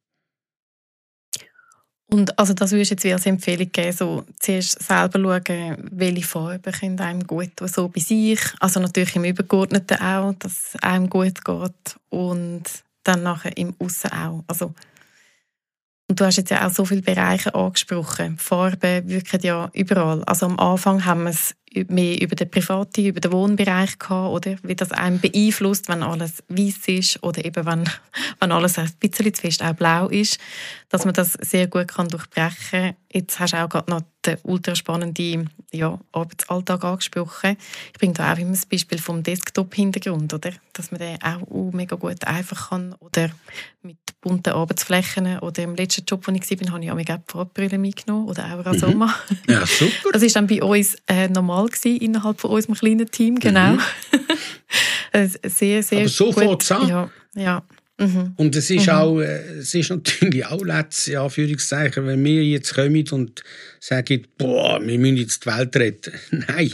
Und also das würdest du jetzt wie als Empfehlung geben, so zuerst selber schauen, welche Farben können einem gut tun, so bei sich, also natürlich im Übergeordneten auch, dass es einem gut geht und dann nachher im Aussen auch. Also, und du hast jetzt ja auch so viele Bereiche angesprochen. Farben wirken ja überall. Also am Anfang haben wir es mehr über den privaten, über den Wohnbereich gehabt, oder? Wie das einem beeinflusst, wenn alles weiß ist oder eben wenn, wenn alles ein bisschen zu fest auch blau ist, dass man das sehr gut kann durchbrechen kann. Jetzt hast du auch gerade noch den ultra spannenden ja, Arbeitsalltag angesprochen. Ich bringe da auch immer das Beispiel vom Desktop-Hintergrund, oder? Dass man den auch uh, mega gut einfach kann oder mit bunten Arbeitsflächen oder im letzten Job, wo ich war, habe ich auch die Farbbrille mitgenommen oder auch Rasoma. Mhm. Ja, super. Das war dann bei uns äh, normal gewesen, innerhalb von unserem kleinen Team, genau. Mhm. sehr, sehr Aber so fängt es an. Ja, ja. Mhm. Und es ist, mhm. auch, es ist natürlich auch letztes Anführungszeichen, wenn wir jetzt kommen und sagen, boah, wir müssen jetzt die Welt retten. Nein.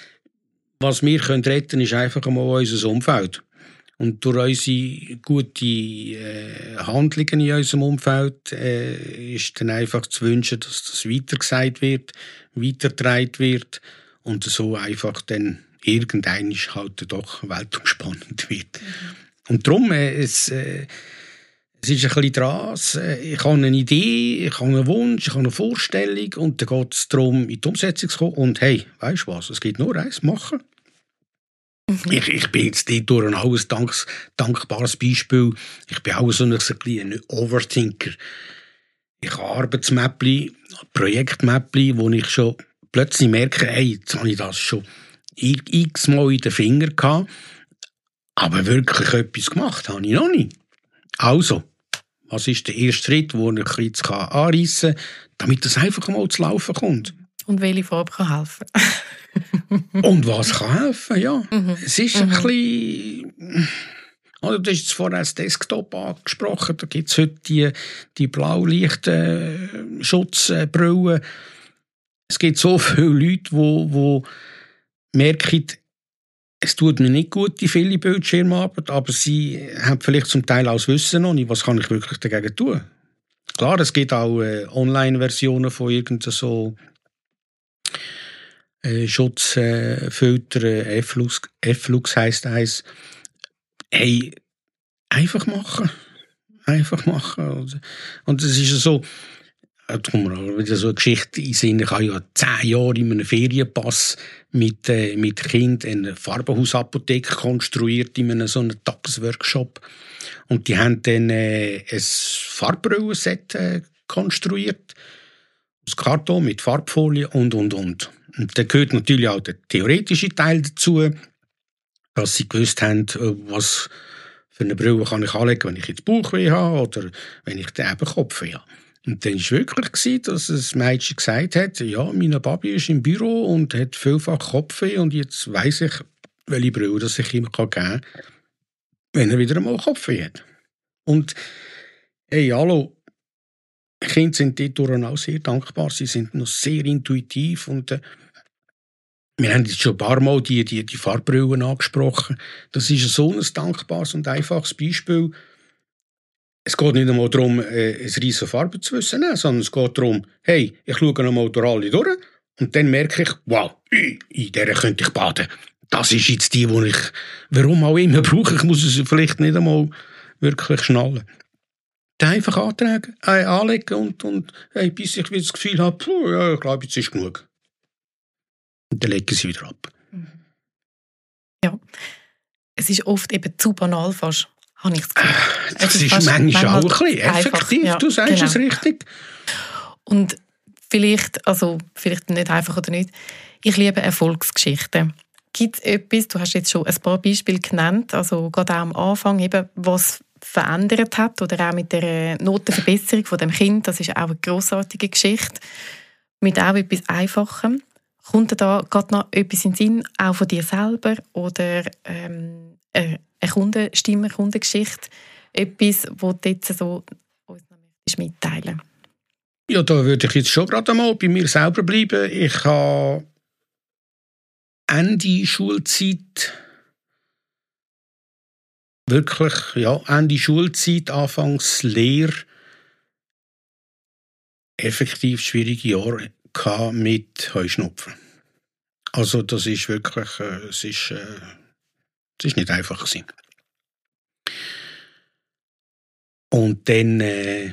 Was wir können retten, ist einfach einmal unser Umfeld. Und durch unsere gute äh, Handlungen in unserem Umfeld äh, ist dann einfach zu wünschen, dass das weitergesagt wird, weitergetragen wird und so einfach dann irgendwann halt doch weltumspannend wird. Mhm. Und darum, äh, es, äh, es ist ein bisschen dran, äh, ich habe eine Idee, ich habe einen Wunsch, ich habe eine Vorstellung und dann geht es darum, in die Umsetzung zu kommen und hey, weisst du was, es gibt nur eins, machen. Mhm. Ich, ich bin jetzt dort auch ein dank, dankbares Beispiel. Ich bin auch so ein, ein Overthinker. Ich habe Arbeitsmäppli, Projektmäppli, wo ich schon plötzlich merke, hey, jetzt habe ich das schon x-mal in den Fingern gehabt. Aber wirklich etwas gemacht habe ich noch nicht. Also, was ist der erste Schritt, den ich jetzt anreissen kann, damit das einfach mal zu laufen kommt? Und welche Farbe kann helfen? Und was kann helfen, ja. Mhm. Es ist mhm. ein bisschen... Also, du hast jetzt vorher das Desktop angesprochen, da gibt es heute die, die blaulichten Schutzbrillen. Es gibt so viele Leute, die, die merken, es tut mir nicht gut, die viele Bildschirmarbeit, aber sie haben vielleicht zum Teil auch das Wissen noch nicht, was kann ich wirklich dagegen tun. Klar, es gibt auch äh, Online-Versionen von irgendeinem so äh, Schutzfilter, äh, F-Lux, F-Lux heisst eins. Hey, einfach machen. Einfach machen. Und es ist so, da kommt mir wieder so eine Geschichte in den Sinn. Ich habe ja zehn Jahre in einem Ferienpass mit, äh, mit Kind eine Farbenhausapotheke konstruiert in einem so einem Tagesworkshop. Und die haben dann äh, ein Farbbrillenset äh, konstruiert. Aus Karton mit Farbfolie und, und, und. Und da gehört natürlich auch der theoretische Teil dazu, dass sie gewusst haben, was für eine Brille kann ich anlegen, wenn ich jetzt Bauchweh habe oder wenn ich den eben Kopfweh habe. Und dann war es wirklich, dass das Mädchen gesagt hat, ja, meine Baby ist im Büro und hat vielfach Kopfweh und jetzt weiss ich, welche Brille das ich ihm geben kann, wenn er wieder einmal Kopfweh hat. Und hey, hallo, Kinder sind dort auch sehr dankbar, sie sind noch sehr intuitiv und äh, wir haben jetzt schon ein paar Mal die, die, die Farbbrillen angesprochen. Das ist so ein dankbares und einfaches Beispiel. Es geht nicht einmal darum, äh, ein riesen Farbe zu wissen, sondern es geht darum, hey, ich schaue einmal durch alle durch und dann merke ich, wow, in der könnte ich baden. Das ist jetzt die, die ich, warum auch immer, brauche. Ich muss es vielleicht nicht einmal wirklich schnallen. Dann einfach antragen, äh, anlegen und, und hey, bis ich wieder das Gefühl habe, puh, ja, ich glaube, jetzt ist genug. Und dann legen sie wieder ab. Ja, es ist oft eben zu banal fast, habe ich das Gefühl. Das ist, ist manchmal auch ein bisschen effektiv, ja, du sagst genau. es richtig. Und vielleicht, also vielleicht nicht einfach oder nicht, ich liebe Erfolgsgeschichten. Gibt es etwas, du hast jetzt schon ein paar Beispiele genannt, also gerade auch am Anfang, eben, was verändert hat oder auch mit der Notenverbesserung von dem Kind, das ist auch eine grossartige Geschichte, mit auch etwas Einfachem. Kommt dir da gerade noch etwas in den Sinn, auch von dir selber oder ähm, eine Kundenstimme, Kundengeschichte, etwas, das du jetzt so uns noch mitteilen? Ja, da würde ich jetzt schon gerade einmal bei mir selber bleiben. Ich habe Ende Schulzeit, wirklich, ja, Ende Schulzeit, Anfangs Lehre, effektiv schwierige Jahre gehabt mit Heuschnupfen. Also das ist wirklich, äh, es ist, äh, es ist nicht einfach gewesen. Und dann äh,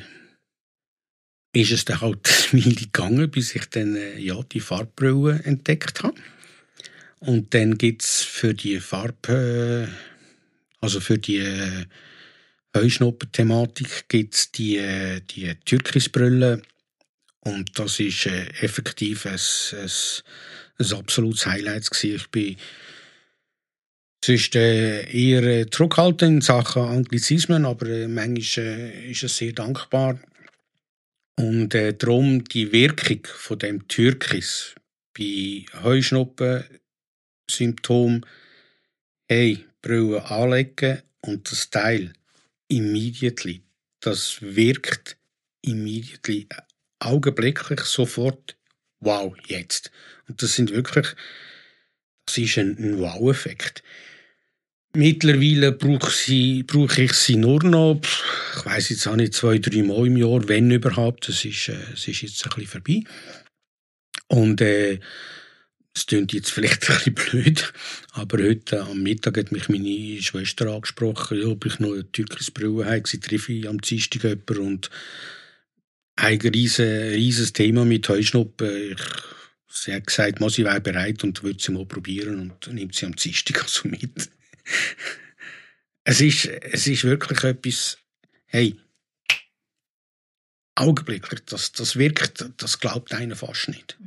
ist es dann halt eine Weile gegangen, bis ich dann äh, ja, die Farbbrille entdeckt habe. Und dann gibt es für die Farbe, äh, also für die äh, Heuschnupfen-Thematik gibt es die, äh, die Türkisbrille. Und das ist äh, effektiv ein, ein, ein absolutes Highlight gewesen. Ich bin sonst äh, eher äh, zurückhaltend in Sachen Anglizismen, aber äh, manchmal äh, ist es sehr dankbar. Und äh, darum die Wirkung von dem Türkis bei Heuschnupfen-Symptomen, hey, Brille anlegen und das Teil immediately, das wirkt immediately, augenblicklich, sofort, wow, jetzt. Und das sind wirklich, das ist ein, ein Wow-Effekt. Mittlerweile brauche, sie, brauche ich sie nur noch, ich weiss jetzt auch nicht, zwei, drei Mal im Jahr, wenn überhaupt. Das ist, äh, es ist jetzt ein bisschen vorbei. Und äh, es klingt jetzt vielleicht ein bisschen blöd, aber heute am Mittag hat mich meine Schwester angesprochen, ja, ob ich noch eine Türkisbrille habe. Sie treffe ich am Dienstag jemanden und ein riesen, riesen Thema mit Heuschnupfen. Ich, sie hat gesagt, sie wäre bereit und würde sie mal probieren und nimmt sie am Dienstag also mit. es, ist, es ist wirklich etwas, hey, augenblicklich, das, das wirkt, das glaubt einer fast nicht.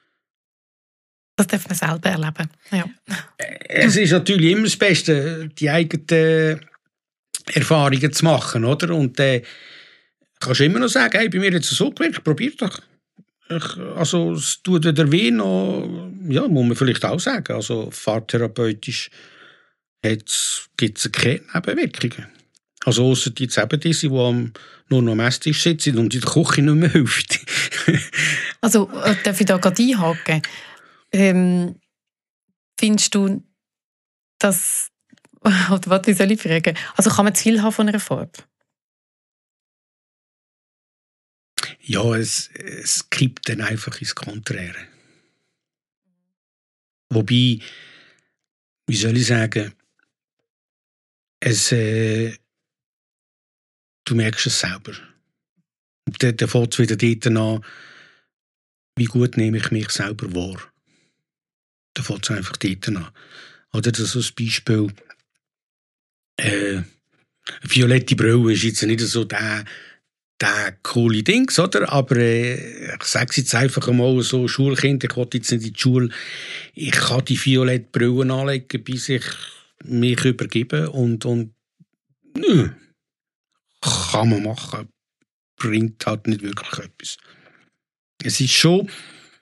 Das darf man selber erleben. Ja. Es ist natürlich immer das Beste, die eigenen Erfahrungen zu machen, oder? Und äh, kannst du immer noch sagen, hey, bei mir hat es so gewirkt, probier doch. Ich, also es tut wieder weh noch, ja, muss man vielleicht auch sagen. Also farbtherapeutisch gibt es keine Nebenwirkungen. Also ausser die eben diese, die am, nur noch am Esstisch sitzen und in der Küche nicht mehr hilft. Also darf ich da gerade einhaken? Ähm, findest du, dass, oder was soll ich fragen? Also kann man zu viel haben von einer Farbe? Ja, es, es kippt dann einfach ins Konträre. Wobei, wie soll ich sagen, es, äh, du merkst es selber. Und dann, dann fängt es wieder dort an, wie gut nehme ich mich selber wahr. Dann fängt es einfach dort an. Oder das ist ein Beispiel, äh, violette Brille ist jetzt nicht so der der coole Dings, oder? Aber äh, ich sage es jetzt einfach einmal so, Schulkind, ich will jetzt nicht in die Schule, ich kann die violette Brille anlegen, bis ich mich übergebe und, und nö, kann man machen, bringt halt nicht wirklich etwas. Es ist schon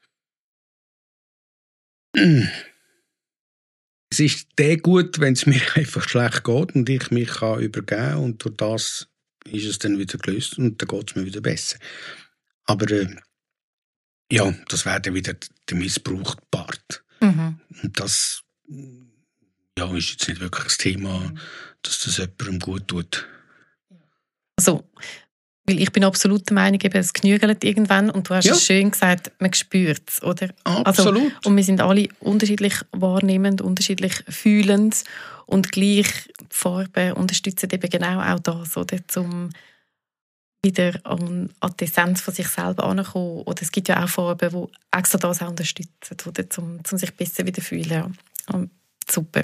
mm, es ist der gut, wenn es mir einfach schlecht geht und ich mich kann übergeben kann und durch das ist es dann wieder gelöst und dann geht es mir wieder besser. Aber äh, ja, das wäre dann wieder der missbrauchte Part. Mhm. Und das ja, ist jetzt nicht wirklich das Thema, dass das jemandem gut tut. Also, weil ich bin absolut der Meinung, eben, es genügelt irgendwann. Und du hast ja. es schön gesagt, man spürt es, oder? Absolut. Also, und wir sind alle unterschiedlich wahrnehmend, unterschiedlich fühlend. Und gleich die Farben unterstützen eben genau auch das, oder? Um wieder an, an die Essenz von sich selber anzukommen. Oder es gibt ja auch Farben, die extra das auch unterstützen, oder? Um, um sich besser wieder zu fühlen. Ja. Super.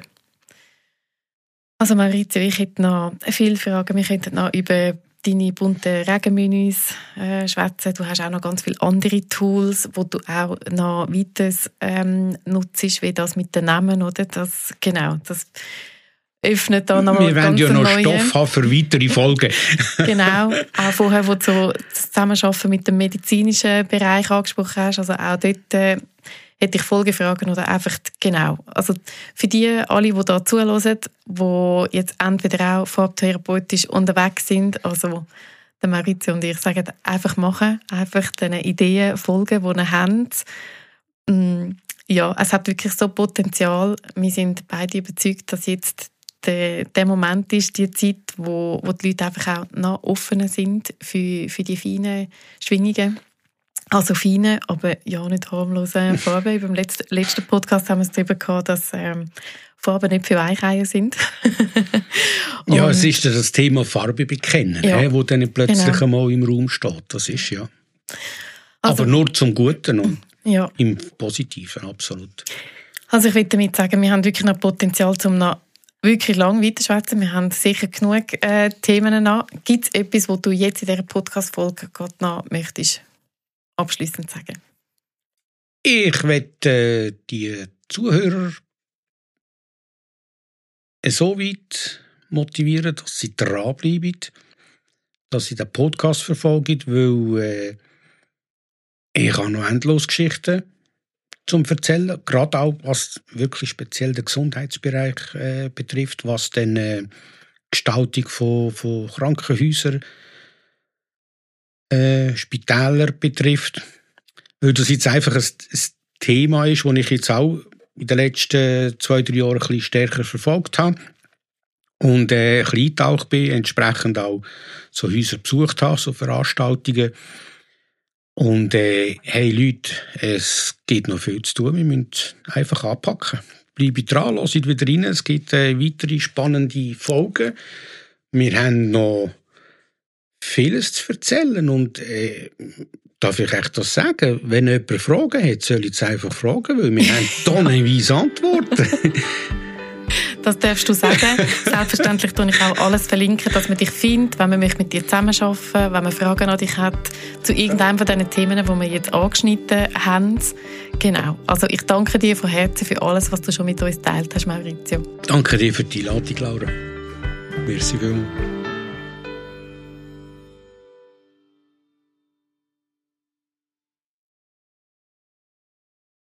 Also Maurizio, ich hätte noch viele Fragen. Wir könnten noch über deine bunten Regenmenüs äh, schwätzen. Du hast auch noch ganz viele andere Tools, die du auch noch weiter ähm, nutzt, wie das mit den Namen, oder? Das, genau, das öffnet da noch Wir ganz werden ja noch neue. Stoff haben für weitere Folgen. Genau, auch vorher, wo du so das Zusammenarbeiten mit dem medizinischen Bereich angesprochen hast, also auch dort äh, hätte ich Folgefragen oder einfach, genau. Also für die alle, die da zuhören, die jetzt entweder auch farbtherapeutisch unterwegs sind, also der Maurizio und ich sagen, einfach machen, einfach den Ideen folgen, die ihr habt. Ja, es hat wirklich so Potenzial. Wir sind beide überzeugt, dass jetzt der, der Moment ist, die Zeit, wo, wo die Leute einfach auch noch offener sind für, für die feinen Schwingungen. Also feine, aber ja nicht harmlose Farben. Beim letzten, letzten Podcast haben wir es darüber gehabt, dass ähm, Farben nicht für Weicheier sind. Ja, es ist das Thema Farbe bekennen, ja, wo dann plötzlich genau. einmal im Raum steht. Das ist ja. Also, aber nur zum Guten und ja. im Positiven, absolut. Also ich will damit sagen, wir haben wirklich noch Potenzial, um noch wirklich lange weiterzuschwätzen. Wir haben sicher genug äh, Themen noch. Gibt es etwas, was du jetzt in dieser Podcast-Folge gerade noch möchtest abschliessend sagen? Ich möchte äh, die Zuhörer so weit motivieren, dass sie dranbleiben, dass sie den Podcast verfolgen, weil äh, ich habe noch endlos Geschichten zum Erzählen, gerade auch was wirklich speziell den Gesundheitsbereich äh, betrifft, was dann äh, Gestaltung von, von Krankenhäusern, äh, Spitäler betrifft. Weil das jetzt einfach ein, ein Thema ist, das ich jetzt auch in den letzten zwei, drei Jahren ein bisschen stärker verfolgt habe. Und äh, ein bisschen eingetaucht bin, entsprechend auch so Häuser besucht habe, so Veranstaltungen. Und äh, hey Leute, es gibt noch viel zu tun, wir müssen einfach anpacken. Bleibt dran, hört wieder rein, es gibt äh, weitere spannende Folgen. Wir haben noch vieles zu erzählen und äh, darf ich echt das sagen? Wenn jemand Fragen hat, soll ich es einfach fragen, weil wir haben tonnenweise Antworten. Das darfst du sagen. Selbstverständlich tue ich auch alles verlinken, dass man dich findet, wenn man mich mit dir zusammenarbeiten, wenn man Fragen an dich hat, zu irgendeinem von diesen Themen, die wir jetzt angeschnitten haben. Genau. Also ich danke dir von Herzen für alles, was du schon mit uns geteilt hast, Maurizio. Danke dir für die Einladung, Laura. Merci vielmals.